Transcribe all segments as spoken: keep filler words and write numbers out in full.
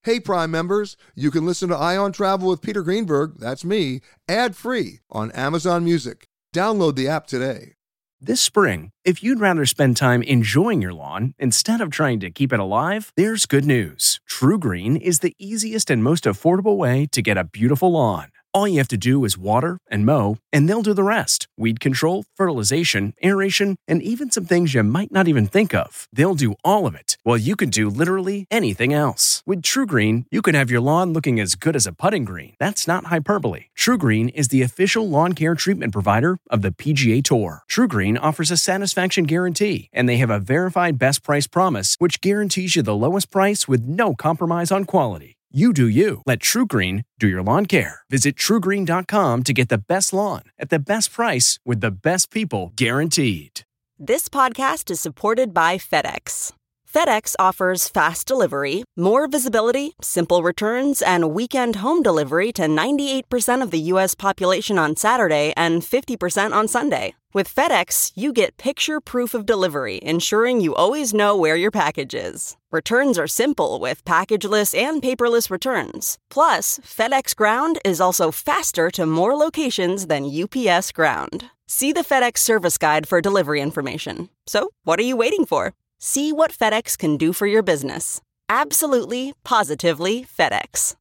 Hey, Prime members, you can listen to Eye on Travel with Peter Greenberg, that's me, ad-free on Amazon Music. Download the app today. This spring, if you'd rather spend time enjoying your lawn instead of trying to keep it alive, there's good news. TruGreen is the easiest and most affordable way to get a beautiful lawn. All you have to do is water and mow, and they'll do the rest. Weed control, fertilization, aeration, and even some things you might not even think of. They'll do all of it, while you can do literally anything else. With TruGreen, you can have your lawn looking as good as a putting green. That's not hyperbole. TruGreen is the official lawn care treatment provider of the P G A Tour. TruGreen offers a satisfaction guarantee, and they have a verified best price promise, which guarantees you the lowest price with no compromise on quality. You do you. Let TruGreen do your lawn care. Visit True Green dot com to get the best lawn at the best price with the best people guaranteed. This podcast is supported by FedEx. FedEx offers fast delivery, more visibility, simple returns, and weekend home delivery to ninety-eight percent of the U S population on Saturday and fifty percent on Sunday. With FedEx, you get picture proof of delivery, ensuring you always know where your package is. Returns are simple with packageless and paperless returns. Plus, FedEx Ground is also faster to more locations than U P S Ground. See the FedEx service guide for delivery information. So, what are you waiting for? See what FedEx can do for your business. Absolutely, positively FedEx.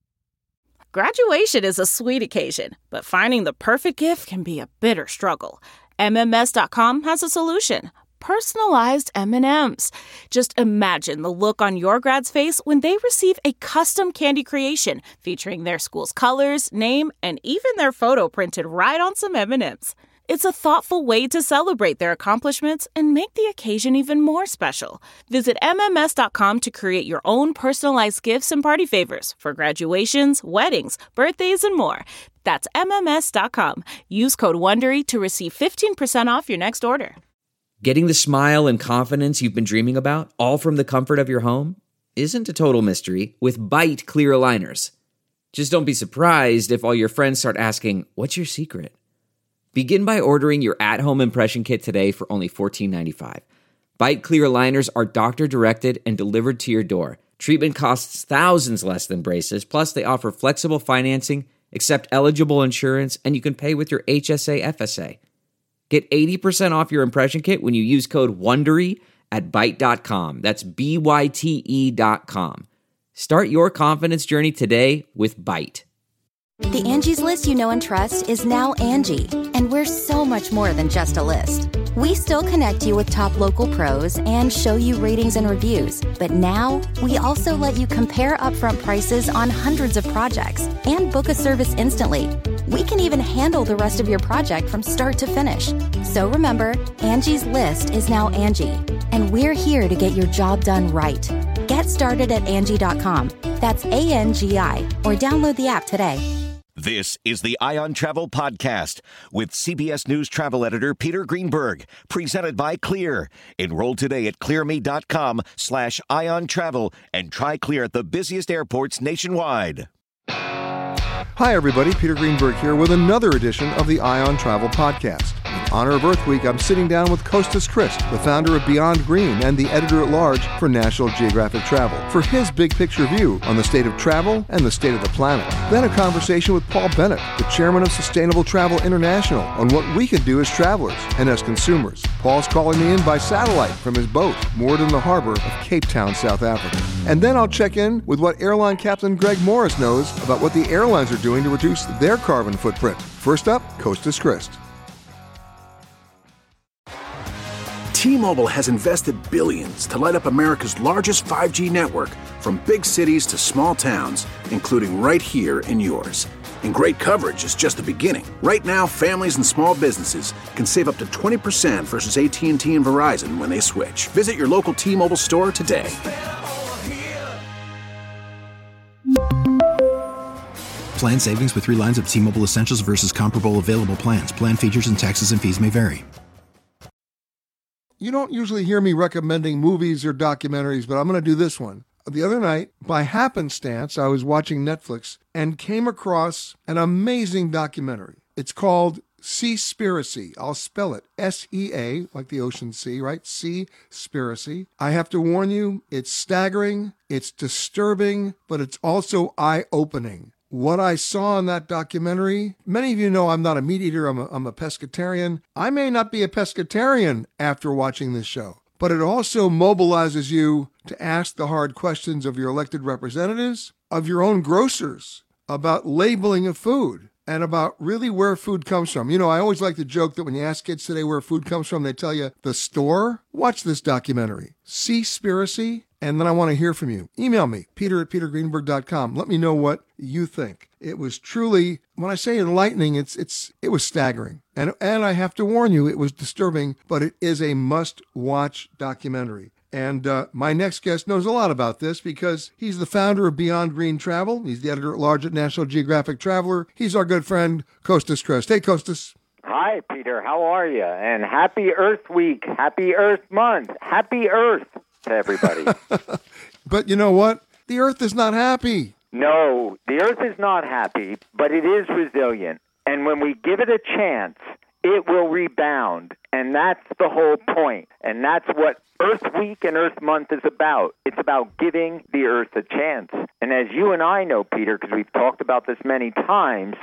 Graduation is a sweet occasion, but finding the perfect gift can be a bitter struggle. M M S dot com has a solution. Personalized M and M's. Just imagine the look on your grad's face when they receive a custom candy creation featuring their school's colors, name, and even their photo printed right on some M and M's. It's a thoughtful way to celebrate their accomplishments and make the occasion even more special. Visit M M S dot com to create your own personalized gifts and party favors for graduations, weddings, birthdays, and more. That's M M S dot com. Use code WONDERY to receive fifteen percent off your next order. Getting the smile and confidence you've been dreaming about, all from the comfort of your home, isn't a total mystery with Byte clear aligners. Just don't be surprised if all your friends start asking, "What's your secret?" Begin by ordering your at-home impression kit today for only fourteen ninety-five. Byte clear aligners are doctor-directed and delivered to your door. Treatment costs thousands less than braces, plus they offer flexible financing, accept eligible insurance, and you can pay with your H S A F S A. Get eighty percent off your impression kit when you use code WONDERY at byte dot com. That's B Y T E dot com. Start your confidence journey today with Byte. The Angie's List you know and trust is now Angie, and we're so much more than just a list. We still connect you with top local pros and show you ratings and reviews, but now we also let you compare upfront prices on hundreds of projects and book a service instantly. We can even handle the rest of your project from start to finish. So remember, Angie's List is now Angie, and we're here to get your job done right. Get started at Angie dot com. That's A N G I, or download the app today. This is the Eye on Travel podcast with C B S News travel editor Peter Greenberg, presented by Clear. Enroll today at clearme.com slash Eye on Travel and try Clear at the busiest airports nationwide. Hi, everybody. Peter Greenberg here with another edition of the Eye on Travel podcast. In honor of Earth Week, I'm sitting down with Kostas Christ, the founder of Beyond Green and the editor-at-large for National Geographic Travel, for his big-picture view on the state of travel and the state of the planet. Then a conversation with Paul Bennett, the chairman of Sustainable Travel International, on what we can do as travelers and as consumers. Paul's calling me in by satellite from his boat, moored in the harbor of Cape Town, South Africa. And then I'll check in with what airline captain Greg Morris knows about what the airlines are doing to reduce their carbon footprint. First up, Kostas Christ. T-Mobile has invested billions to light up America's largest five G network, from big cities to small towns, including right here in yours. And great coverage is just the beginning. Right now, families and small businesses can save up to twenty percent versus A T and T and Verizon when they switch. Visit your local T-Mobile store today. Plan savings with three lines of T-Mobile Essentials versus comparable available plans. Plan features and taxes and fees may vary. You don't usually hear me recommending movies or documentaries, but I'm going to do this one. The other night, by happenstance, I was watching Netflix and came across an amazing documentary. It's called Seaspiracy. I'll spell it S E A, like the ocean sea, right? Seaspiracy. I have to warn you, it's staggering, it's disturbing, but it's also eye-opening. What I saw in that documentary, many of you know I'm not a meat eater, I'm a, I'm a pescatarian. I may not be a pescatarian after watching this show, but it also mobilizes you to ask the hard questions of your elected representatives, of your own grocers, about labeling of food, and about really where food comes from. You know, I always like to joke that when you ask kids today where food comes from, they tell you the store. Watch this documentary, Seaspiracy, and then I want to hear from you. Email me, peter at peter greenberg dot com. Let me know what you think. It was truly, when I say enlightening, it's it's it was staggering. And, and I have to warn you, it was disturbing, but it is a must-watch documentary. And uh, my next guest knows a lot about this because he's the founder of Beyond Green Travel. He's the editor-at-large at National Geographic Traveler. He's our good friend, Kostas Christ. Hey, Kostas. Hi, Peter. How are you? And happy Earth Week. Happy Earth Month. Happy Earth to everybody. But you know what? The Earth is not happy. No, the Earth is not happy, but it is resilient. And when we give it a chance, it will rebound. And that's the whole point. And that's what Earth Week and Earth Month is about. It's about giving the Earth a chance. And as you and I know, Peter, because we've talked about this many times,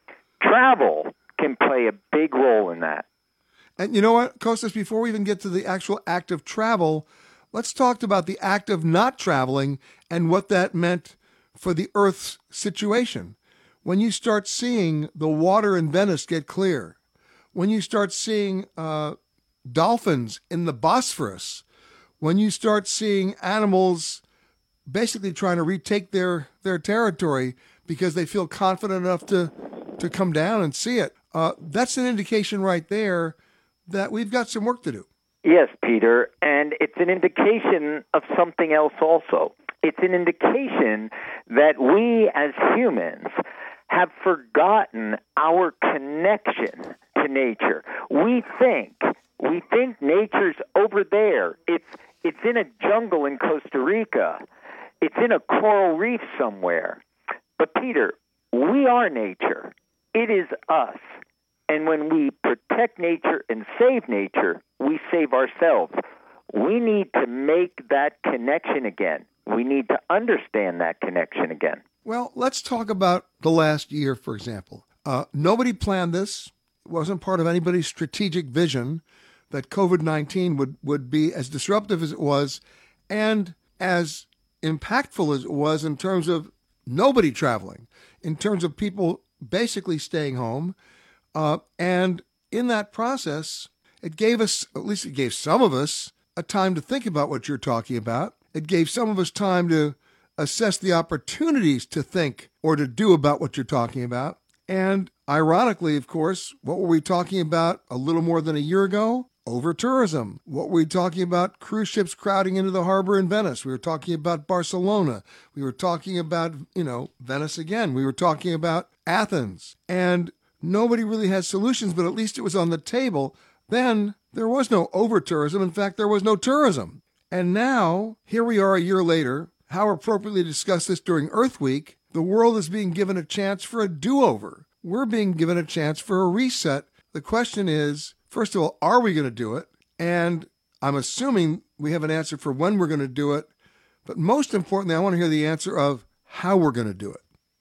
travel can play a big role in that. And you know what, Kostas, before we even get to the actual act of travel, let's talk about the act of not traveling and what that meant for the Earth's situation. When you start seeing the water in Venice get clear, when you start seeing uh, dolphins in the Bosphorus, when you start seeing animals basically trying to retake their, their territory because they feel confident enough to, to come down and see it, uh, that's an indication right there that we've got some work to do. Yes, Peter, and it's an indication of something else also. It's an indication that we as humans have forgotten our connection to nature. We think, we think nature's over there. It's it's in a jungle in Costa Rica. It's in a coral reef somewhere. But Peter, we are nature. It is us. And when we protect nature and save nature, we save ourselves. We need to make that connection again. We need to understand that connection again. Well, let's talk about the last year, for example. Uh, nobody planned this. It wasn't part of anybody's strategic vision that covid nineteen would, would be as disruptive as it was and as impactful as it was in terms of nobody traveling, in terms of people basically staying home. Uh, and in that process, it gave us, at least it gave some of us, a time to think about what you're talking about. It gave some of us time to assess the opportunities to think or to do about what you're talking about. And ironically, of course, what were we talking about a little more than a year ago? Over-tourism. What were we talking about? Cruise ships crowding into the harbor in Venice. We were talking about Barcelona. We were talking about, you know, Venice again. We were talking about Athens. And nobody really had solutions, but at least it was on the table. Then there was no over-tourism. In fact, there was no tourism. And now, here we are a year later, how appropriately to discuss this during Earth Week, the world is being given a chance for a do-over. We're being given a chance for a reset. The question is, first of all, are we going to do it? And I'm assuming we have an answer for when we're going to do it. But most importantly, I want to hear the answer of how we're going to do it.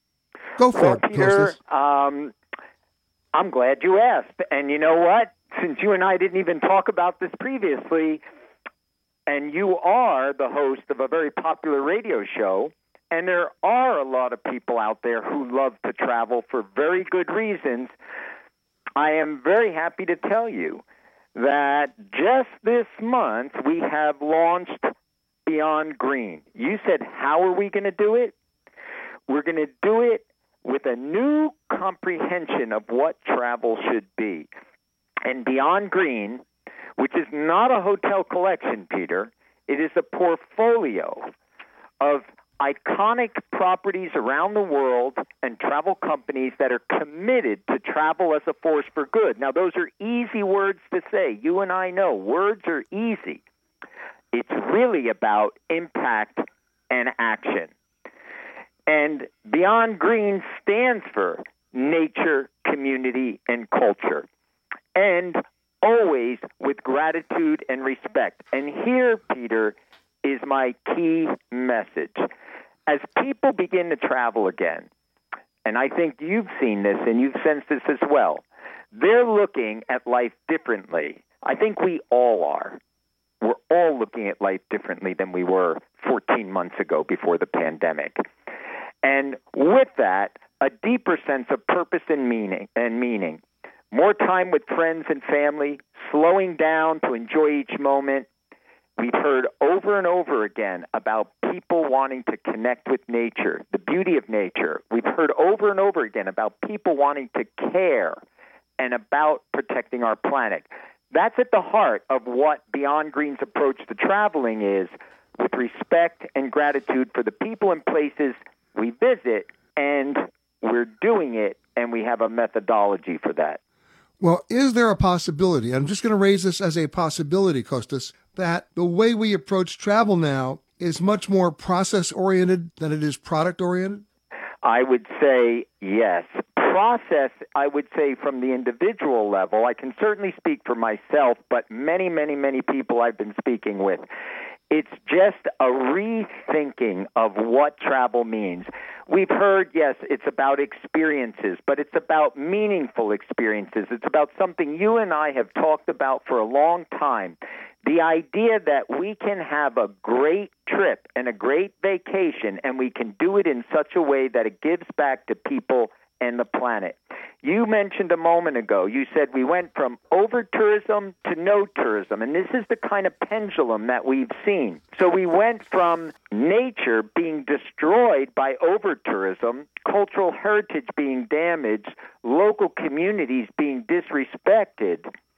Go for well, it, Peter, um, I'm glad you asked. And you know what? Since you and I didn't even talk about this previously, and you are the host of a very popular radio show, and there are a lot of people out there who love to travel for very good reasons, I am very happy to tell you that just this month we have launched Beyond Green. You said, how are we going to do it? We're going to do it with a new comprehension of what travel should be. And Beyond Green, which is not a hotel collection, Peter, it is a portfolio of iconic properties around the world and travel companies that are committed to travel as a force for good. Now, those are easy words to say. You and I know words are easy. It's really about impact and action. And Beyond Green stands for nature community, and culture. And always with gratitude and respect. And here, Peter, is my key message. As people begin to travel again, and I think you've seen this and you've sensed this as well, they're looking at life differently. I think we all are. We're all looking at life differently than we were fourteen months ago before the pandemic. And with that, a deeper sense of purpose and meaning and meaning. More time with friends and family, slowing down to enjoy each moment. We've heard over and over again about people wanting to connect with nature, the beauty of nature. We've heard over and over again about people wanting to care and about protecting our planet. That's at the heart of what Beyond Green's approach to traveling is, with respect and gratitude for the people and places we visit, and we're doing it, and we have a methodology for that. Well, is there a possibility, I'm just going to raise this as a possibility, Kostas, that the way we approach travel now is much more process-oriented than it is product-oriented? I would say yes. Process, I would say from the individual level, I can certainly speak for myself, but many, many, many people I've been speaking with, it's just a rethinking of what travel means. We've heard, yes, it's about experiences, but it's about meaningful experiences. It's about something you and I have talked about for a long time. The idea that we can have a great trip and a great vacation, and we can do it in such a way that it gives back to people and the planet. You mentioned a moment ago, you said we went from over-tourism to no tourism, and this is the kind of pendulum that we've seen. So we went from nature being destroyed by over-tourism, cultural heritage being damaged, local communities being disrespected,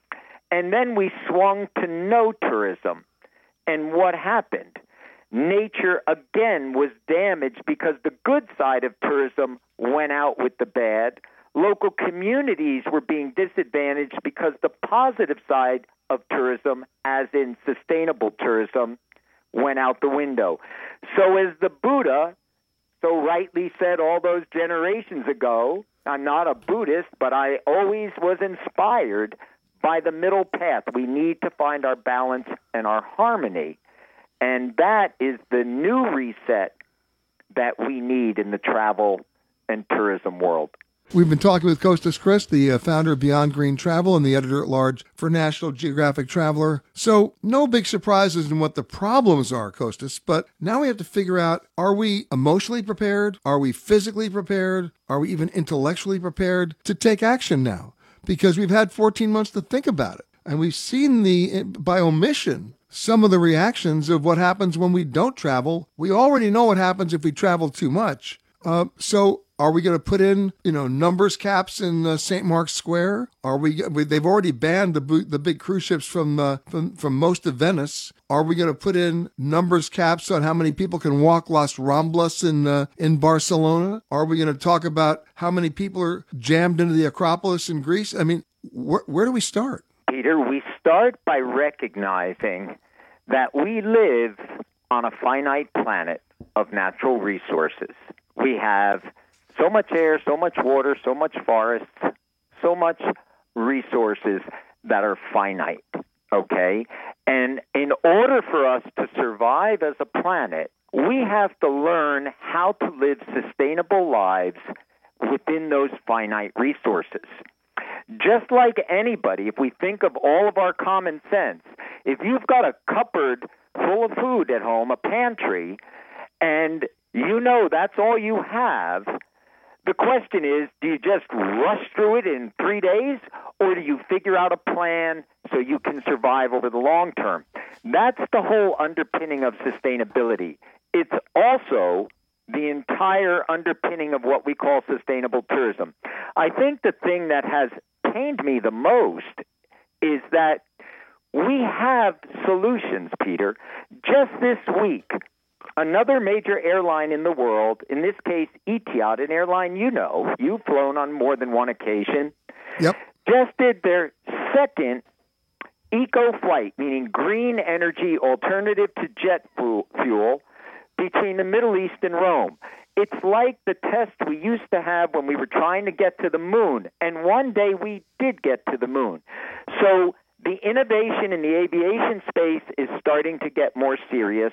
and then we swung to no tourism. And what happened? Nature again was damaged because the good side of tourism went out with the bad. Local communities were being disadvantaged because the positive side of tourism, as in sustainable tourism, went out the window. So as the Buddha so rightly said all those generations ago, I'm not a Buddhist, but I always was inspired by the middle path. We need to find our balance and our harmony. And that is the new reset that we need in the travel and tourism world. We've been talking with Kostas Christ, the uh, founder of Beyond Green Travel and the editor-at-large for National Geographic Traveler. So no big surprises in what the problems are, Kostas, but now we have to figure out, are we emotionally prepared? Are we physically prepared? Are we even intellectually prepared to take action now? Because we've had fourteen months to think about it. And we've seen the, by omission, some of the reactions of what happens when we don't travel. We already know what happens if we travel too much. Uh, so are we going to put in, you know, numbers caps in uh, Saint Mark's Square? Are we? They've already banned the the big cruise ships from uh, from from most of Venice. Are we going to put in numbers caps on how many people can walk Las Ramblas in uh, in Barcelona? Are we going to talk about how many people are jammed into the Acropolis in Greece? I mean, wh- where do we start? Peter, we start by recognizing that we live on a finite planet of natural resources. We have so much air, so much water, so much forest, so much resources that are finite, okay? And in order for us to survive as a planet, we have to learn how to live sustainable lives within those finite resources. Just like anybody, if we think of all of our common sense, if you've got a cupboard full of food at home, a pantry, and you know that's all you have, the question is, do you just rush through it in three days, or do you figure out a plan so you can survive over the long term? That's the whole underpinning of sustainability. It's also the entire underpinning of what we call sustainable tourism. I think the thing that has pained me the most is that we have solutions, Peter. Just this week, another major airline in the world, in this case Etihad, an airline you know, you've flown on more than one occasion, Yep. just did their second eco flight, meaning green energy alternative to jet fuel, between the Middle East and Rome. It's like the test we used to have when we were trying to get to the moon, and one day we did get to the moon. So the innovation in the aviation space is starting to get more serious.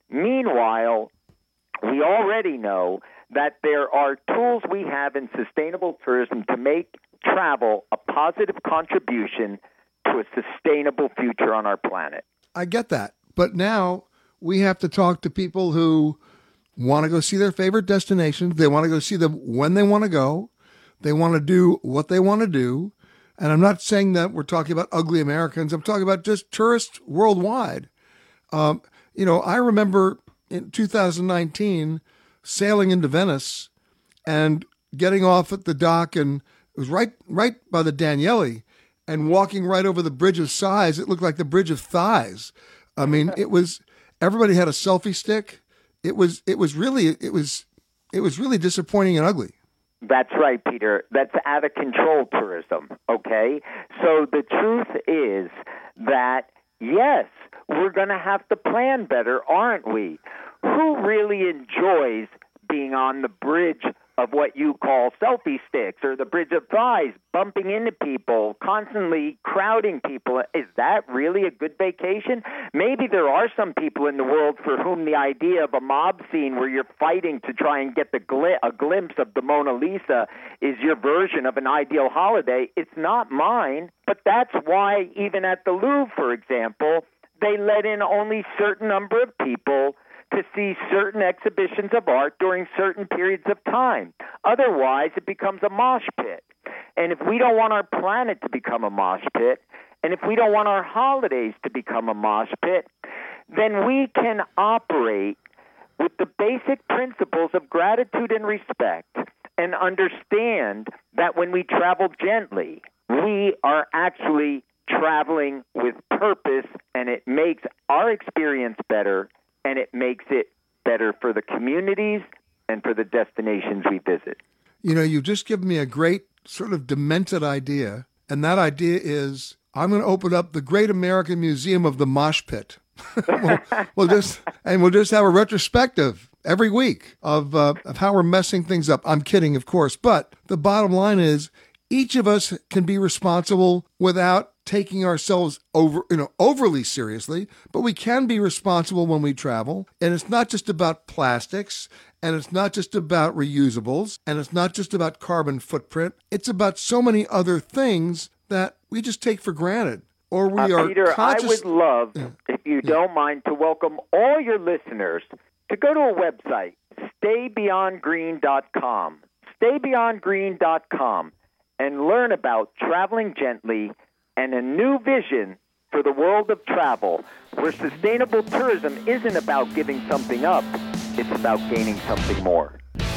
Meanwhile, we already know that there are tools we have in sustainable tourism to make travel a positive contribution to a sustainable future on our planet. I get that. But now we have to talk to people who want to go see their favorite destinations. They want to go see them when they want to go. They want to do what they want to do. And I'm not saying that we're talking about ugly Americans. I'm talking about just tourists worldwide. Um, you know, I remember in two thousand nineteen sailing into Venice and getting off at the dock, and it was right right by the Danieli, and walking right over the Bridge of Sighs. It looked like the Bridge of Thighs. I mean, it was, everybody had a selfie stick. It was, it was really, it was, it was really disappointing and ugly. That's right, Peter. That's out of control tourism, okay? So the truth is that, yes, we're going to have to plan better, aren't we? Who really enjoys being on the bridge of what you call selfie sticks or the Bridge of Thighs, bumping into people, constantly crowding people? Is that really a good vacation? Maybe there are some people in the world for whom the idea of a mob scene where you're fighting to try and get the gl- a glimpse of the Mona Lisa is your version of an ideal holiday. It's not mine, but that's why even at the Louvre, for example, they let in only a certain number of people to see certain exhibitions of art during certain periods of time. Otherwise, it becomes a mosh pit. And if we don't want our planet to become a mosh pit, and if we don't want our holidays to become a mosh pit, then we can operate with the basic principles of gratitude and respect and understand that when we travel gently, we are actually traveling with purpose, and it makes our experience better, and it makes it better for the communities and for the destinations we visit. You know, you've just given me a great sort of demented idea, and that idea is I'm going to open up the Great American Museum of the Mosh Pit. we'll, we'll just and we'll just have a retrospective every week of uh, of how we're messing things up. I'm kidding, of course, but the bottom line is each of us can be responsible without taking ourselves over, you know, overly seriously, but we can be responsible when we travel. And it's not just about plastics, and it's not just about reusables, and it's not just about carbon footprint. It's about so many other things that we just take for granted. Or we uh, are Peter, conscious- I would love, yeah. if you yeah. don't mind, to welcome all your listeners to go to a website, stay beyond green dot com. stay beyond green dot com. And learn about traveling gently and a new vision for the world of travel, where sustainable tourism isn't about giving something up, it's about gaining something more.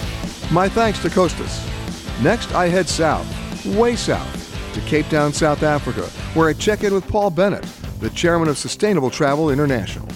My thanks to Kostas. Next, I head south, way south, to Cape Town, South Africa, where I check in with Paul Bennett, the chairman of Sustainable Travel International.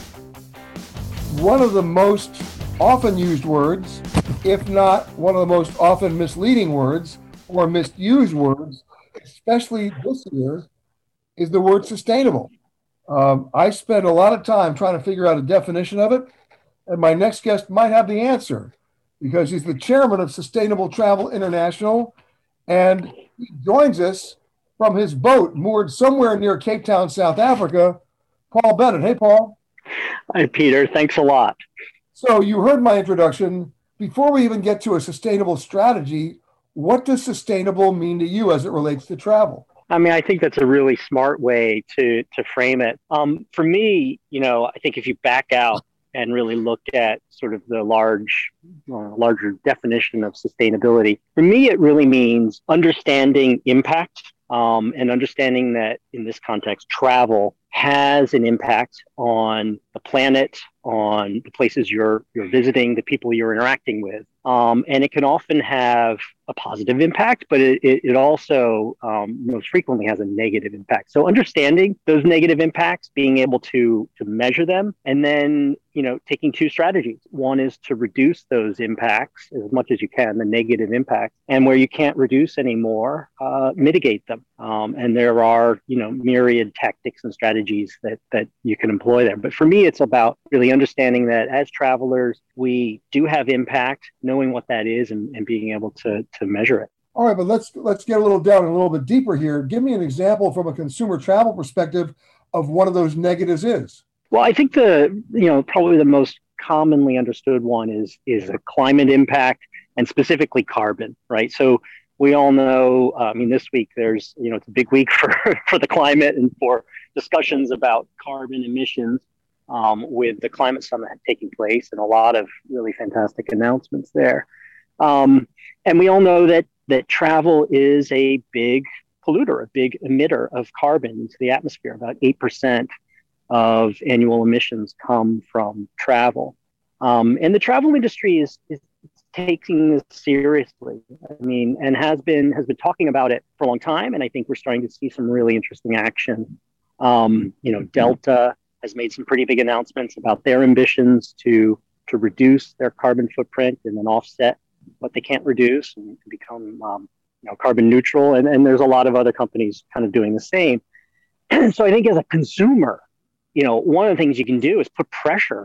One of the most often used words, if not one of the most often misleading words, or misused words, especially this year, is the word sustainable. Um, I spent a lot of time trying to figure out a definition of it, and my next guest might have the answer because he's the chairman of Sustainable Travel International, and he joins us from his boat moored somewhere near Cape Town, South Africa, Paul Bennett. Hey, Paul. Hi, Peter. Thanks a lot. So you heard my introduction. Before we even get to a sustainable strategy, what does sustainable mean to you as it relates to travel? I mean, I think that's a really smart way to to frame it. Um, for me, you know, I think if you back out and really look at sort of the large, uh, larger definition of sustainability, for me, it really means understanding impact um, and understanding that in this context, travel has an impact on the planet, on the places you're you're visiting, the people you're interacting with. Um, and it can often have a positive impact, but it, it, it also um, most frequently has a negative impact. So understanding those negative impacts, being able to to measure them, and then, you know, taking two strategies. One is to reduce those impacts as much as you can, the negative impacts, and where you can't reduce anymore, uh, mitigate them. Um, and there are, you know, myriad tactics and strategies strategies that that you can employ there. But for me, it's about really understanding that as travelers, we do have impact, knowing what that is and, and being able to to measure it. All right, but let's let's get a little down and a little bit deeper here. Give me an example from a consumer travel perspective of one of those negatives is. Well, I think the, you know, probably the most commonly understood one is is a climate impact and specifically carbon, right? So we all know, uh, I mean, this week there's, you know, it's a big week for, for the climate and for discussions about carbon emissions um, with the climate summit taking place and a lot of really fantastic announcements there. Um, and we all know that that travel is a big polluter, a big emitter of carbon into the atmosphere. About eight percent of annual emissions come from travel. Um, and the travel industry is, is taking this seriously. I mean, and has been has been talking about it for a long time. And I think we're starting to see some really interesting action. Um, you know, Delta has made some pretty big announcements about their ambitions to to reduce their carbon footprint and then offset what they can't reduce and become um, you know, carbon neutral. And, and there's a lot of other companies kind of doing the same. So I think as a consumer, you know, one of the things you can do is put pressure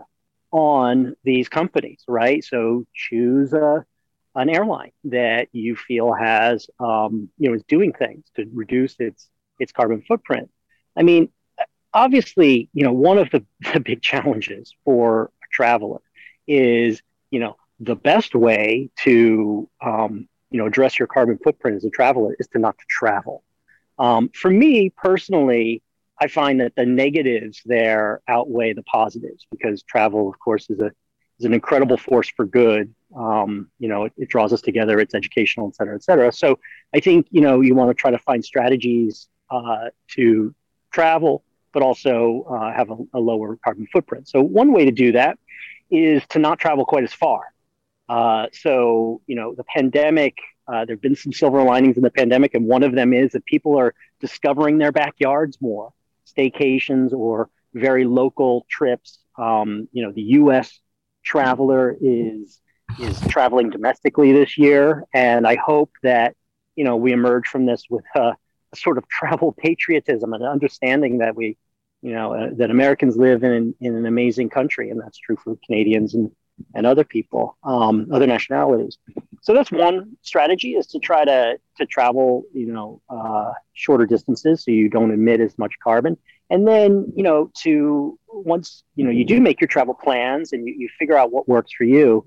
on these companies, right? So choose a, an airline that you feel has, um, you know, is doing things to reduce its its carbon footprint. I mean, obviously, you know, one of the, the big challenges for a traveler is, you know, the best way to, um, you know, address your carbon footprint as a traveler is to not to travel. Um, for me personally, I find that the negatives there outweigh the positives because travel, of course, is a is an incredible force for good. Um, you know, it, it draws us together. It's educational, et cetera, et cetera. So I think, you know, you want to try to find strategies uh, to travel, but also uh, have a, a lower carbon footprint. So one way to do that is to not travel quite as far. Uh, so, you know, the pandemic, uh, there have been some silver linings in the pandemic, and one of them is that people are discovering their backyards more. Staycations or very local trips. Um, you know, the U S traveler is is traveling domestically this year, and I hope that, you know, we emerge from this with a, a sort of travel patriotism and understanding that we, you know, uh, that Americans live in in an amazing country, and that's true for Canadians and and other people, um, other nationalities. So that's one strategy, is to try to to travel, you know, uh, shorter distances so you don't emit as much carbon. And then, you know, to once, you know, you do make your travel plans and you, you figure out what works for you,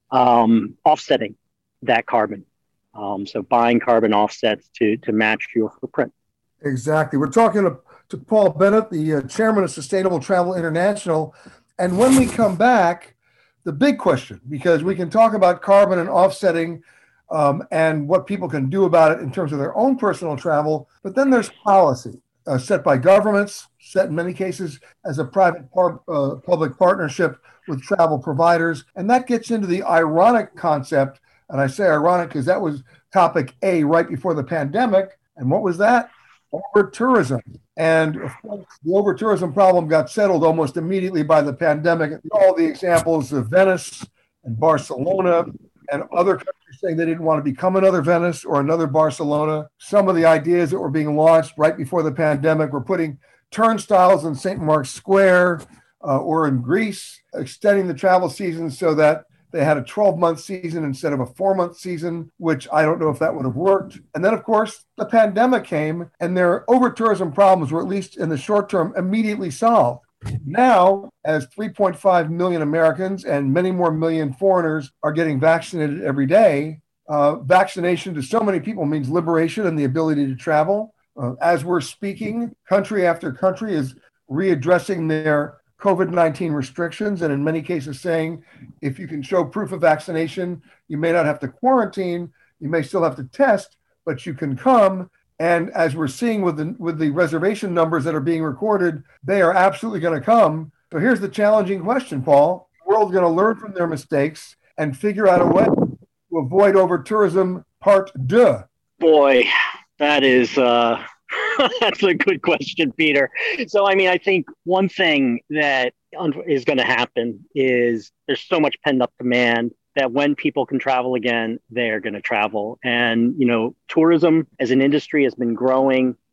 um, offsetting that carbon. Um, so buying carbon offsets to to match your footprint. Exactly. We're talking to, to Paul Bennett, the uh, chairman of Sustainable Travel International. And when we come back, the big question, because we can talk about carbon and offsetting um, and what people can do about it in terms of their own personal travel, but then there's policy uh, set by governments, set in many cases as a private par- uh, public partnership with travel providers. And that gets into the ironic concept, and I say ironic because that was topic A right before the pandemic. And what was that? Over tourism. And of course, the over tourism problem got settled almost immediately by the pandemic. All the examples of Venice and Barcelona and other countries saying they didn't want to become another Venice or another Barcelona. Some of the ideas that were being launched right before the pandemic were putting turnstiles in Saint Mark's Square uh, or in Greece, extending the travel season so that they had a twelve-month season instead of a four-month season, which I don't know if that would have worked. And then, of course, the pandemic came, and their over-tourism problems were, at least in the short term, immediately solved. Now, as three point five million Americans and many more million foreigners are getting vaccinated every day, uh, vaccination to so many people means liberation and the ability to travel. Uh, as we're speaking, country after country is readdressing their COVID nineteen restrictions, and in many cases saying, if you can show proof of vaccination, you may not have to quarantine, you may still have to test, but you can come. And as we're seeing with the with the reservation numbers that are being recorded, they are absolutely going to come. So here's the challenging question, Paul. The world's going to learn from their mistakes and figure out a way to avoid over tourism part deux. Boy, that is uh that's a good question, Peter. So, I mean, I think one thing that is going to happen is there's so much pent up demand that when people can travel again, they're going to travel. And, you know, tourism as an industry has been growing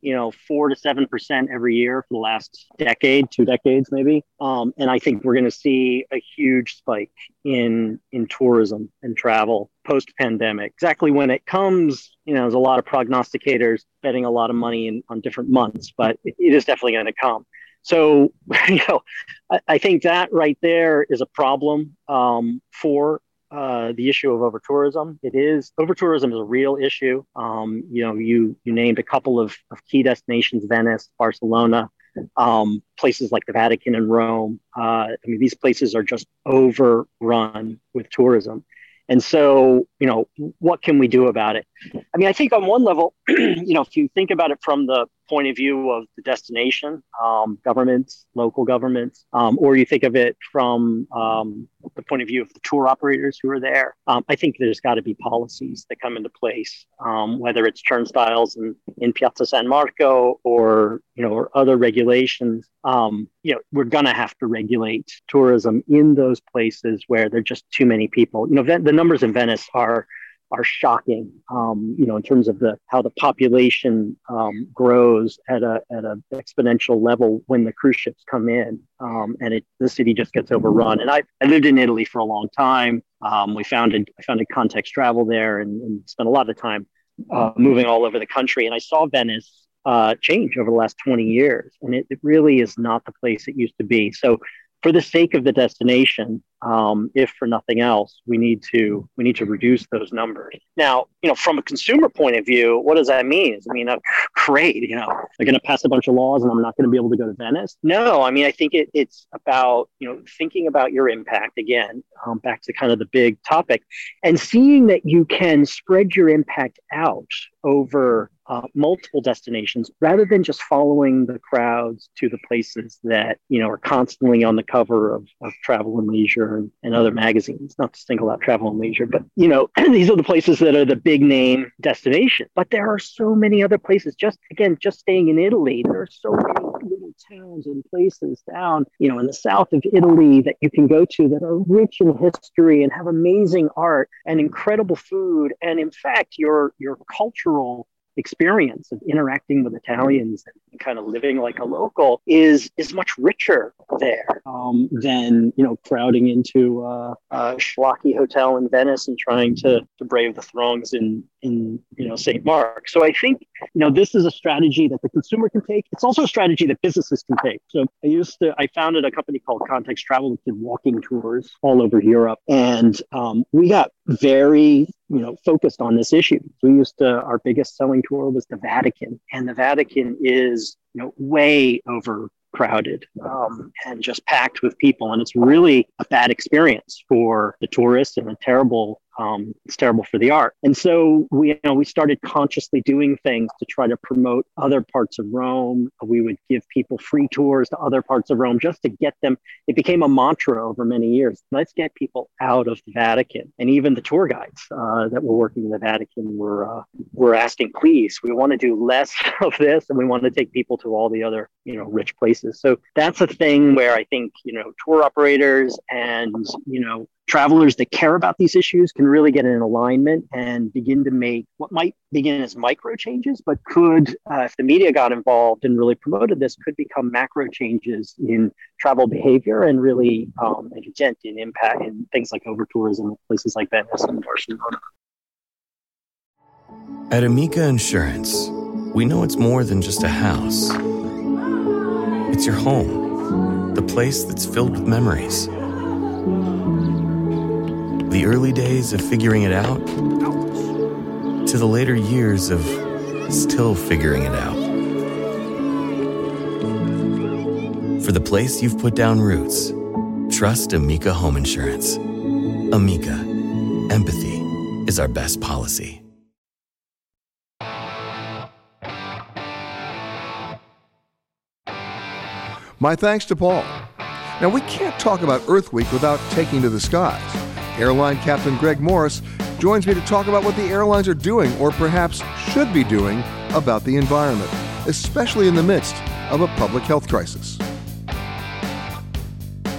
you know, four to seven percent every year for the last decade, two decades maybe. Um, and I think we're going to see a huge spike in in tourism and travel post-pandemic. Exactly when it comes, you know, there's a lot of prognosticators betting a lot of money in, on different months, but it, it is definitely going to come. So, you know, I, I think that right there is a problem um, for uh, the issue of over-tourism. It is, over-tourism is a real issue. Um, you know, you you named a couple of, of key destinations, Venice, Barcelona, um, places like the Vatican and Rome. Uh, I mean, these places are just overrun with tourism. And so, you know, what can we do about it? I mean, I think on one level, you know, if you think about it from the point of view of the destination, um, governments, local governments, um, or you think of it from um, the point of view of the tour operators who are there, um, I think there's got to be policies that come into place, um, whether it's turnstiles in, in Piazza San Marco or, you know, or other regulations. Um, you know, we're going to have to regulate tourism in those places where there are just too many people. You know, the numbers in Venice are are shocking, um, you know, in terms of the how the population um, grows at a at an exponential level when the cruise ships come in, um, and it the city just gets overrun. And I, I lived in Italy for a long time. Um, we founded I founded Context Travel there, and, and spent a lot of time uh, moving all over the country. And I saw Venice uh, change over the last twenty years, and it, it really is not the place it used to be. So, for the sake of the destination, um, if for nothing else, we need to we need to reduce those numbers. Now, you know, from a consumer point of view, what does that mean? Does it mean, oh, great, you know, they're going to pass a bunch of laws and I'm not going to be able to go to Venice? No, I mean, I think it, it's about, you know, thinking about your impact again, um, back to kind of the big topic, and seeing that you can spread your impact out over uh, multiple destinations rather than just following the crowds to the places that, you know, are constantly on the cover of, of Travel and Leisure and, and other magazines, not to single out Travel and Leisure, but, you know, these are the places that are the big name destination. But there are so many other places, just again, just staying in Italy, there are so many little towns and places down, you know, in the south of Italy that you can go to that are rich in history and have amazing art and incredible food. And in fact, your, your cultural experience of interacting with Italians and kind of living like a local is is much richer there um, than, you know, crowding into uh, a schlocky hotel in Venice and trying to, to brave the throngs in, in, you know, Saint Mark. So I think, you know, this is a strategy that the consumer can take. It's also a strategy that businesses can take. So I used to, I founded a company called Context Travel, which did walking tours all over Europe. And um, we got very, you know, focused on this issue. We used to, our biggest selling tour was the Vatican, and the Vatican is, you know, way overcrowded um, and just packed with people. And it's really a bad experience for the tourists and a terrible Um, it's terrible for the art. And so we, you know, we started consciously doing things to try to promote other parts of Rome. We would give people free tours to other parts of Rome just to get them. It became a mantra over many years. Let's get people out of the Vatican. And even the tour guides uh, that were working in the Vatican were, uh, were asking, please, we want to do less of this and we want to take people to all the other, you know, rich places. So that's a thing where I think, you know, tour operators and, you know, travelers that care about these issues can really get in alignment and begin to make what might begin as micro changes, but could, uh, if the media got involved and really promoted this, could become macro changes in travel behavior and really um, make a dent in impact in things like over-tourism in places like Venice and Barcelona. At Amica Insurance, we know it's more than just a house. It's your home, the place that's filled with memories. The early days of figuring it out to the later years of still figuring it out. For the place you've put down roots, trust Amica Home Insurance. Amica, empathy is our best policy. My thanks to Paul. Now, we can't talk about Earth Week without taking to the skies. Airline Captain Greg Morris joins me to talk about what the airlines are doing, or perhaps should be doing, about the environment, especially in the midst of a public health crisis.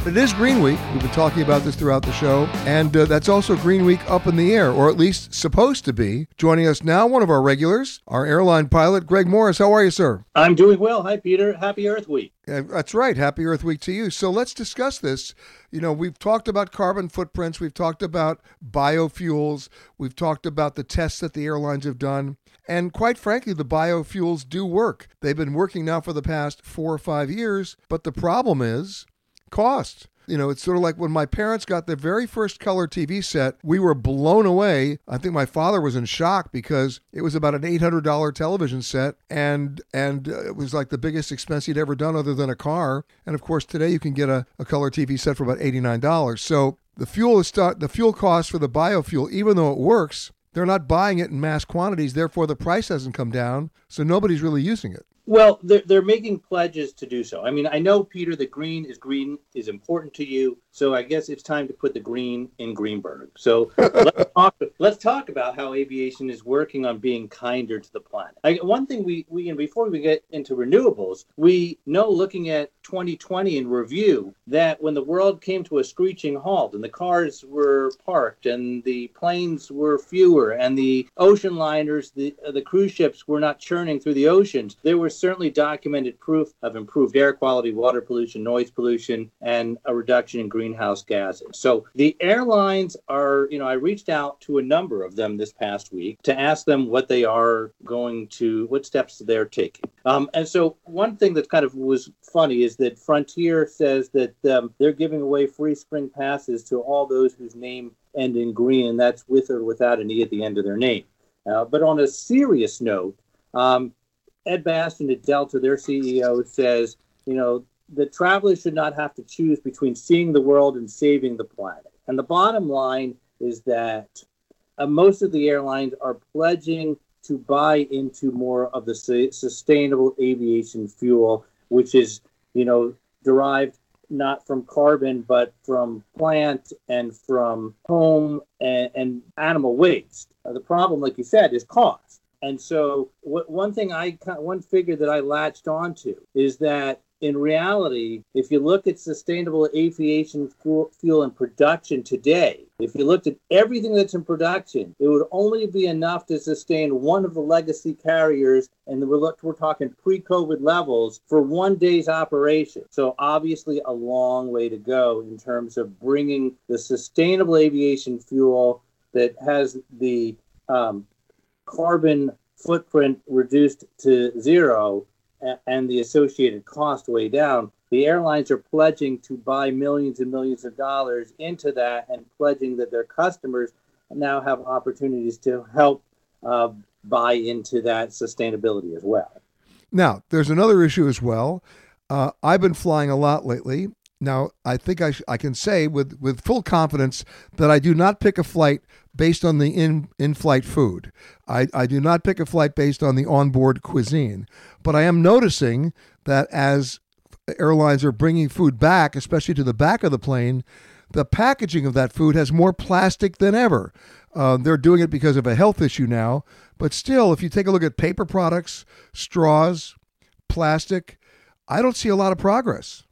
It is Green Week. We've been talking about this throughout the show, and uh, that's also Green Week up in the air, or at least supposed to be. Joining us now, one of our regulars, our airline pilot, Greg Morris. How are you, sir? I'm doing well. Hi, Peter. Happy Earth Week. Uh, that's right. Happy Earth Week to you. So let's discuss this. You know, we've talked about carbon footprints. We've talked about biofuels. We've talked about the tests that the airlines have done. And quite frankly, the biofuels do work. They've been working now for the past four or five years. But the problem is cost. You know, it's sort of like when my parents got their very first color T V set, we were blown away. I think my father was in shock because it was about an eight hundred dollars television set, and and uh, it was like the biggest expense he'd ever done other than a car. And of course, today you can get a, a color T V set for about eighty-nine dollars. So the fuel is start, the fuel cost for the biofuel, even though it works, they're not buying it in mass quantities. Therefore, the price hasn't come down, so nobody's really using it. Well, they're, they're making pledges to do so. I mean, I know, Peter, that green is green is important to you. So I guess it's time to put the green in Greenberg. So let's, talk, let's talk about how aviation is working on being kinder to the planet. I, one thing we, we, and before we get into renewables, we know looking at twenty twenty in review that when the world came to a screeching halt and the cars were parked and the planes were fewer and the ocean liners, the, uh, the cruise ships were not churning through the oceans, there was certainly documented proof of improved air quality, water pollution, noise pollution, and a reduction in greenhouse gases. So the airlines are, you know, I reached out to a number of them this past week to ask them what they are going to, what steps they're taking. Um, and so one thing that kind of was funny is that Frontier says that um, they're giving away free spring passes to all those whose name end in green, and that's with or without an E at the end of their name. Uh, but on a serious note, um, Ed Bastian at Delta, their C E O, says, you know, that travelers should not have to choose between seeing the world and saving the planet. And the bottom line is that uh, most of the airlines are pledging to buy into more of the su- sustainable aviation fuel, which is, you know, derived not from carbon, but from plant and from home and, and animal waste. Uh, the problem, like you said, is cost. And so what, one thing I, one figure that I latched onto is that in reality, if you look at sustainable aviation fuel, fuel in production today, if you looked at everything that's in production, it would only be enough to sustain one of the legacy carriers, and we're, look, we're talking pre-COVID levels, for one day's operation. So obviously a long way to go in terms of bringing the sustainable aviation fuel that has the um, carbon footprint reduced to zero and the associated cost way down. The airlines are pledging to buy millions and millions of dollars into that and pledging that their customers now have opportunities to help uh, buy into that sustainability as well. Now, there's another issue as well. Uh, I've been flying a lot lately. Now, I think I, sh- I can say with, with full confidence that I do not pick a flight based on the in, in-flight food. I, I do not pick a flight based on the onboard cuisine. But I am noticing that as airlines are bringing food back, especially to the back of the plane, the packaging of that food has more plastic than ever. Uh, they're doing it because of a health issue now. But still, if you take a look at paper products, straws, plastic, I don't see a lot of progress.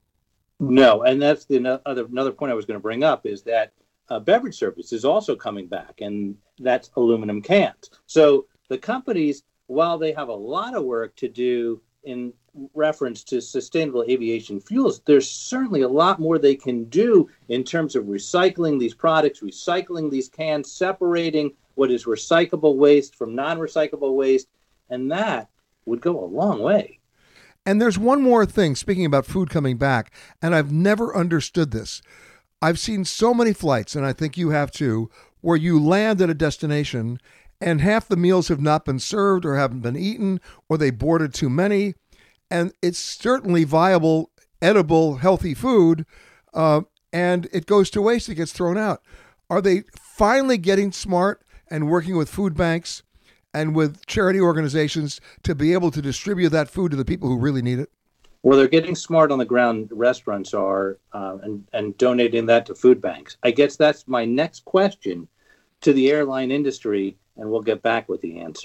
No, and that's the other another point I was going to bring up is that uh, beverage service is also coming back, and that's aluminum cans. So the companies, while they have a lot of work to do in reference to sustainable aviation fuels, there's certainly a lot more they can do in terms of recycling these products, recycling these cans, separating what is recyclable waste from non-recyclable waste, and that would go a long way. And there's one more thing, speaking about food coming back, and I've never understood this. I've seen so many flights, and I think you have too, where you land at a destination and half the meals have not been served or haven't been eaten, or they boarded too many. And it's certainly viable, edible, healthy food, uh, and it goes to waste, it gets thrown out. Are they finally getting smart and working with food banks and with charity organizations to be able to distribute that food to the people who really need it? Well, they're getting smart on the ground, restaurants are, uh, and, and donating that to food banks. I guess that's my next question to the airline industry, and we'll get back with the answer.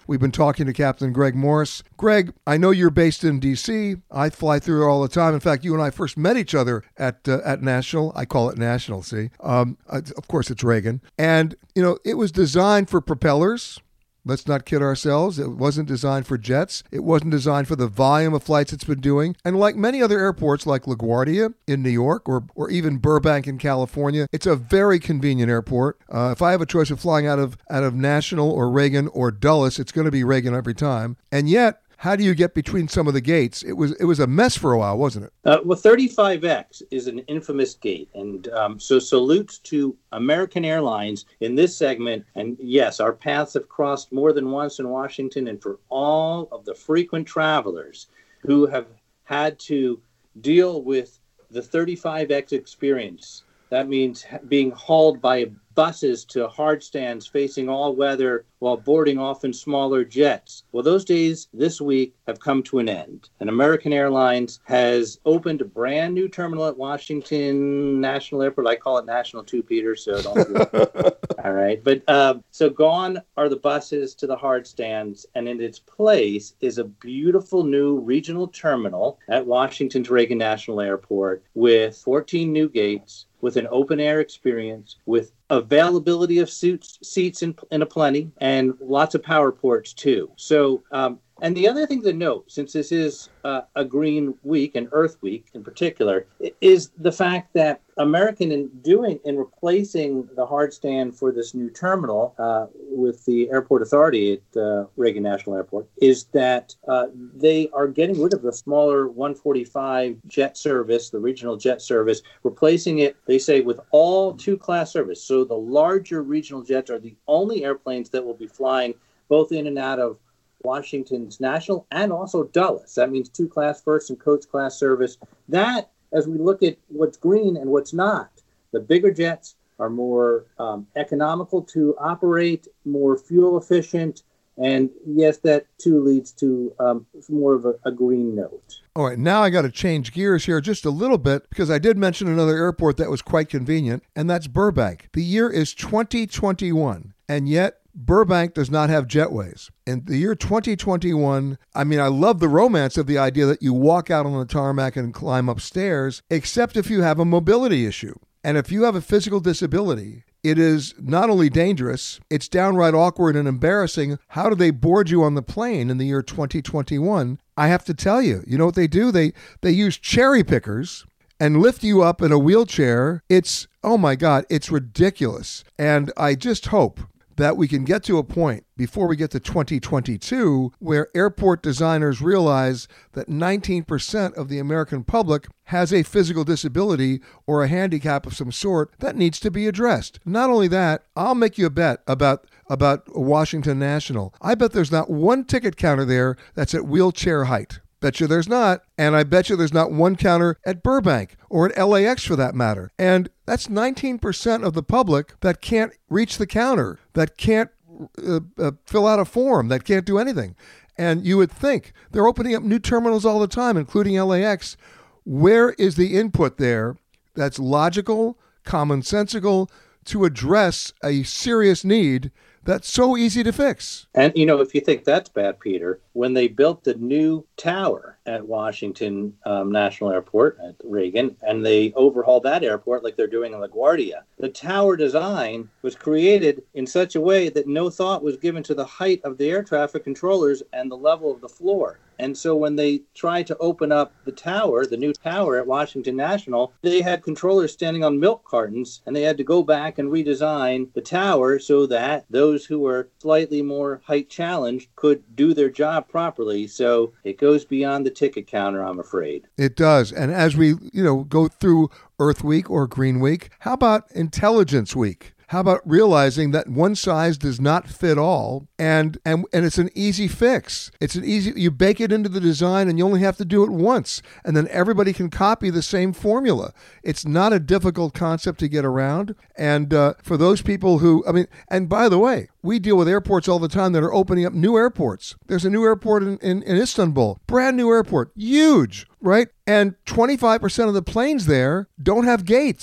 We've been talking to Captain Greg Morris. Greg, I know you're based in D C. I fly through there all the time. In fact, you and I first met each other at uh, at National. I call it National, see? Um, of course, it's Reagan. And, you know, it was designed for propellers. Let's not kid ourselves. It wasn't designed for jets. It wasn't designed for the volume of flights it's been doing. And like many other airports like LaGuardia in New York or, or even Burbank in California, it's a very convenient airport. Uh, if I have a choice of flying out of out of National or Reagan or Dulles, it's going to be Reagan every time. And yet, how do you get between some of the gates? It was it was a mess for a while, wasn't it? Uh, well, thirty-five X is an infamous gate. And um, so salutes to American Airlines in this segment. And yes, our paths have crossed more than once in Washington. And for all of the frequent travelers who have had to deal with the thirty-five X experience, that means being hauled by buses to hard stands facing all weather while boarding often smaller jets. Well, those days this week have come to an end. And American Airlines has opened a brand new terminal at Washington National Airport. I call it National too, Peter, so don't do it. All right. But uh, so gone are the buses to the hard stands, and in its place is a beautiful new regional terminal at Washington's Reagan National Airport with fourteen new gates, with an open-air experience, with availability of suits, seats in, in a plenty, and lots of power ports, too. So, um, and the other thing to note, since this is uh, a Green Week, and Earth Week in particular, is the fact that American, in doing, in replacing the hard stand for this new terminal uh, with the airport authority at uh, Reagan National Airport, is that uh, they are getting rid of the smaller one forty-five jet service, the regional jet service, replacing it, they say, with all two-class service. So the larger regional jets are the only airplanes that will be flying both in and out of Washington's National and also Dulles. That means two-class first and coach class service. That, as we look at what's green and what's not, the bigger jets are more um, economical to operate, more fuel efficient, and yes, that too leads to um, more of a, a green note. All right, now I got to change gears here just a little bit because I did mention another airport that was quite convenient, and that's Burbank. The year is twenty twenty-one, and yet Burbank does not have jetways. In the year twenty twenty-one, I mean, I love the romance of the idea that you walk out on the tarmac and climb upstairs, except if you have a mobility issue. And if you have a physical disability, it is not only dangerous, it's downright awkward and embarrassing. How do they board you on the plane in the year twenty twenty-one? I have to tell you, you know what they do? They they use cherry pickers and lift you up in a wheelchair. It's, oh my God, it's ridiculous. And I just hope that we can get to a point before we get to twenty twenty-two where airport designers realize that nineteen percent of the American public has a physical disability or a handicap of some sort that needs to be addressed. Not only that, I'll make you a bet about about Washington National. I bet there's not one ticket counter there that's at wheelchair height. Bet you there's not. And I bet you there's not one counter at Burbank or at L A X for that matter. And that's nineteen percent of the public that can't reach the counter, that can't uh, uh, fill out a form, that can't do anything. And you would think they're opening up new terminals all the time, including L A X. Where is the input there that's logical, commonsensical to address a serious need that's so easy to fix? And, you know, if you think that's bad, Peter, when they built the new tower at Washington um, National Airport at Reagan, and they overhauled that airport like they're doing in LaGuardia, the tower design was created in such a way that no thought was given to the height of the air traffic controllers and the level of the floor. And so when they tried to open up the tower, the new tower at Washington National, they had controllers standing on milk cartons, and they had to go back and redesign the tower so that those who were slightly more height challenged could do their job properly. So it goes beyond the ticket counter, I'm afraid. It does. And as we, you know, go through Earth Week or Green Week, how about Intelligence Week? How about realizing that one size does not fit all, and, and and it's an easy fix. It's an easy, you bake it into the design and you only have to do it once, and then everybody can copy the same formula. It's not a difficult concept to get around. And uh, for those people who, I mean, and by the way, we deal with airports all the time that are opening up new airports. There's a new airport in, in, in Istanbul, brand new airport, huge, right? And twenty-five percent of the planes there don't have gates.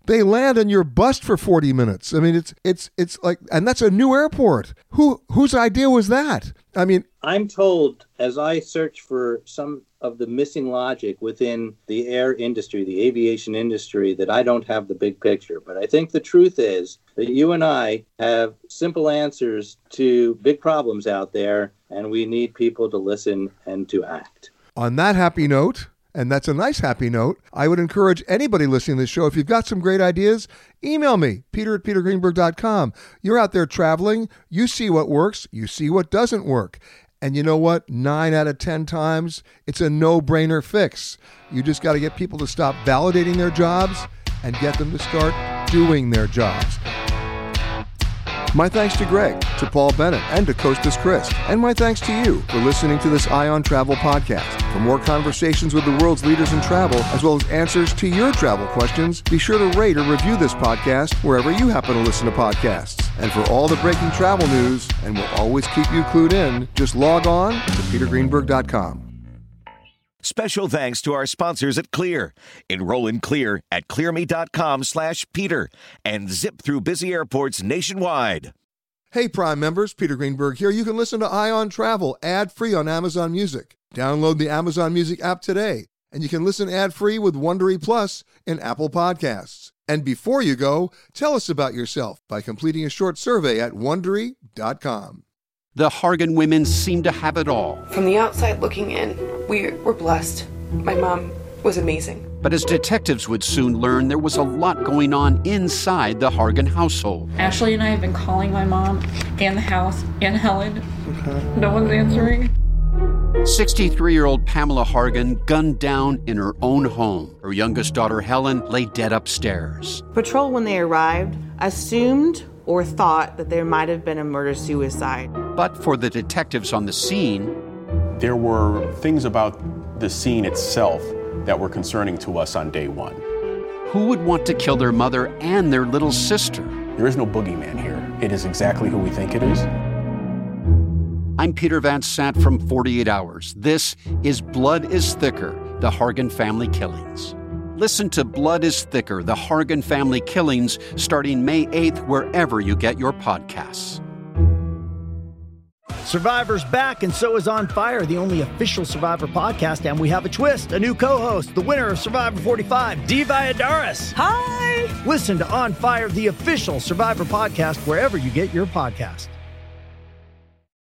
They land on your bust for forty minutes. I mean, it's it's it's like, and that's a new airport. Who whose idea was that? I mean, I'm told as I search for some of the missing logic within the air industry, the aviation industry, that I don't have the big picture. But I think the truth is that you and I have simple answers to big problems out there, and we need people to listen and to act. On that happy note, and that's a nice happy note, I would encourage anybody listening to this show, if you've got some great ideas, email me, peter at peter greenberg dot com. You're out there traveling. You see what works. You see what doesn't work. And you know what? Nine out of ten times, it's a no-brainer fix. You just got to get people to stop validating their jobs and get them to start doing their jobs. My thanks to Greg, to Paul Bennett, and to Costas Chris. And my thanks to you for listening to this Eye on Travel podcast. For more conversations with the world's leaders in travel, as well as answers to your travel questions, be sure to rate or review this podcast wherever you happen to listen to podcasts. And for all the breaking travel news, and we'll always keep you clued in, just log on to peter greenberg dot com. Special thanks to our sponsors at Clear. Enroll in Clear at clearme.com slash Peter and zip through busy airports nationwide. Hey, Prime members, Peter Greenberg here. You can listen to Eye on Travel ad-free on Amazon Music. Download the Amazon Music app today, and you can listen ad-free with Wondery Plus in Apple Podcasts. And before you go, tell us about yourself by completing a short survey at wondery dot com. The Hargan women seem to have it all. From the outside looking in, we were blessed. My mom was amazing. But as detectives would soon learn, there was a lot going on inside the Hargan household. Ashley and I have been calling my mom and the house and Helen. Okay. No one's answering. sixty-three-year-old Pamela Hargan gunned down in her own home. Her youngest daughter, Helen, lay dead upstairs. Patrol, when they arrived, assumed or thought that there might have been a murder-suicide. But for the detectives on the scene, there were things about the scene itself that were concerning to us on day one. Who would want to kill their mother and their little sister? There is no boogeyman here. It is exactly who we think it is. I'm Peter Van Sant from forty-eight hours. This is Blood is Thicker, the Hargan family killings. Listen to Blood is Thicker, the Hargan family killings, starting May eighth, wherever you get your podcasts. Survivor's back, and so is On Fire, the only official Survivor podcast, and we have a twist, a new co-host, the winner of Survivor forty-five, Dee Valladares. Hi! Listen to On Fire, the official Survivor podcast, wherever you get your podcasts.